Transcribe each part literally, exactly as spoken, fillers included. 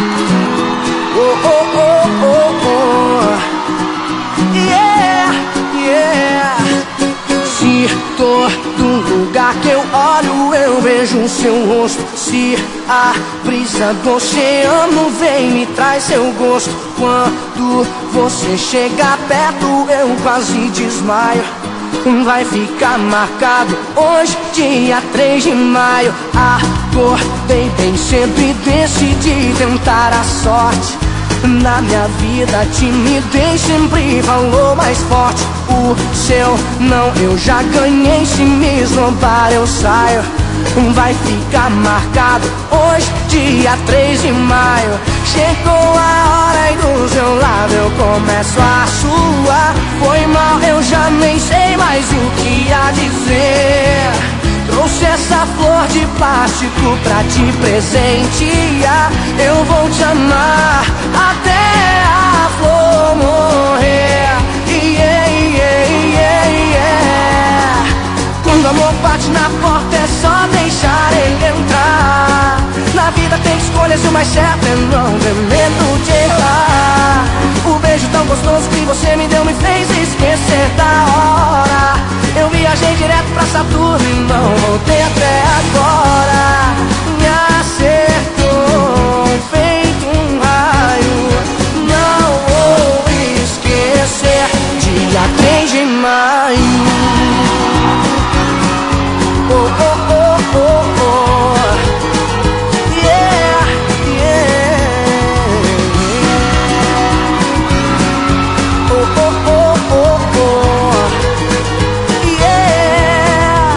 Oh, oh, oh, oh, oh. Yeah, yeah. Se todo lugar que eu olho eu vejo o seu rosto, se a brisa do oceano vem me traz seu gosto, quando você chega perto eu quase desmaio. Vai ficar marcado hoje, dia três de maio. Acordei bem cedo e decidi tentar a sorte. Na minha vida timidez sempre falou mais forte. O seu não eu já ganhei, se me esnobar eu saio. Vai ficar marcado hoje, dia três de maio. Chegou a hora e do seu lado eu começo a suar. Foi mal, eu já nem sei mais o que a dizer. Trouxe essa flor de plástico pra te presentear. Eu vou te amar até a flor morrer. Yeah, yeah, yeah, yeah. Quando o amor bate na porta é só deixar ele entrar. Na vida tem escolhas e o mais certo é não ter medo de errar. O beijo tão gostoso que você me deu me fez esquecer da hora. Eu viajei direto pra Saturno e não voltei até agora. Me acertou feito um raio. Não vou esquecer, dia três de maio. Oh, oh, oh, oh, oh. Yeah, yeah. Oh, oh, oh, oh, oh. Yeah.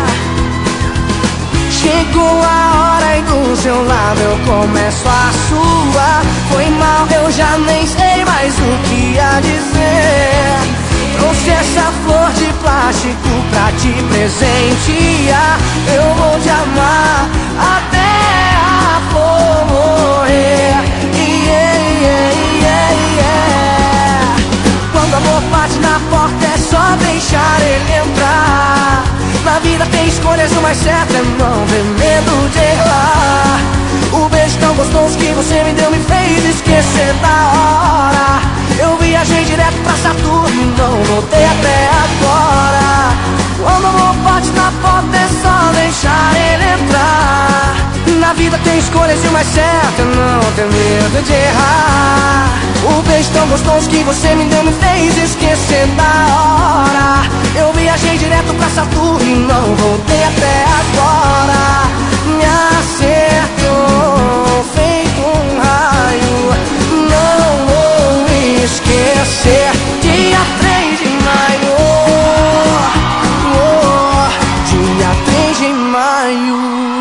Chegou a hora e do seu lado eu começo a suar. Foi mal, eu já nem sei mais o que a dizer. Trouxe essa flor de plástico pra te presentear. Eu vou te amar até a flor morrer. Yeah, yeah, yeah, yeah. Quando o amor bate na porta é só deixar ele entrar. Na vida tem escolhas, o mais certo é não ter medo de errar. O beijo tão gostoso que você me deu me fez esquecer da hora. Eu viajei direto pra Saturno e não voltei até agora. Quando o amor bate na porta é só deixar ele entrar. Na vida tem escolhas e o mais certo é não ter medo de errar. O beijo tão gostoso que você me deu me fez esquecer da hora. Eu viajei direto pra Saturno e não voltei até agora. Me acertou feito um raio. Não vou esquecer, dia três de maio. Oh, dia três de maio.